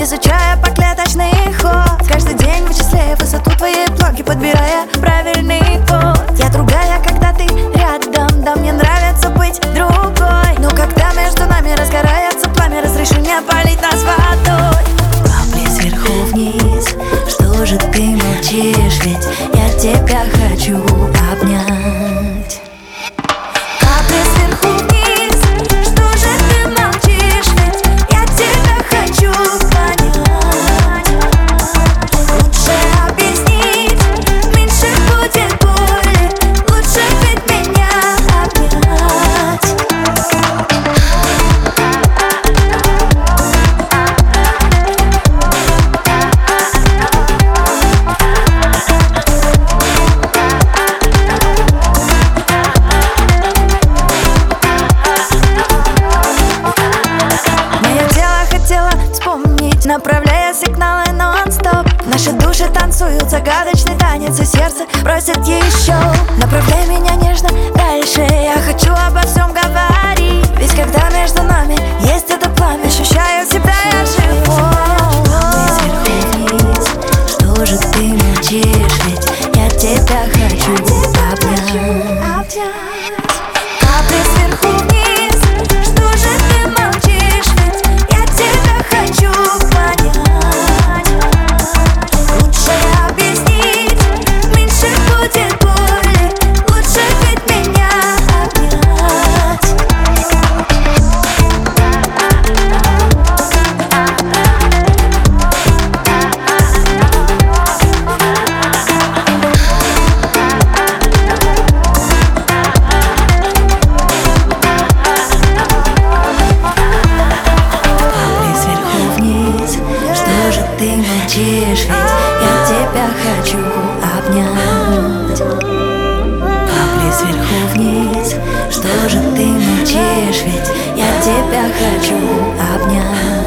изучая поклеточный ход. Каждый день вычисляя высоту твоей планки, подбирая правильный код. Я другая, когда ты рядом, да мне нравится быть другой. Но когда между нами разгорается пламя, разреши мне полить нас водой. Капли сверху вниз, что же ты молчишь, ведь я тебя хочу обнять. Капли сверху вниз, что же ты молчишь, ведь я тебя хочу понять. Лучше объяснить, меньше будет боли, лучше ведь меня обнять. Направляя сигналы нон-стоп, наши души танцуют загадочный танец, и сердце просит еще. Направляй меня нежно дальше, я хочу обо всем говорить. Ведь когда между нами есть это пламя, ощущаю себя я живой. Капли сверху вниз, что же ты молчишь, ведь я тебя хочу обнять. Капли сверху вниз, что же ты молчишь, ведь я тебя хочу понять. Лучше объяснить, меньше будет боли, лучше ведь меня обнять. Ты молчишь, ведь я тебя хочу обнять. Капли сверху вниз, что же ты молчишь, ведь я тебя хочу обнять.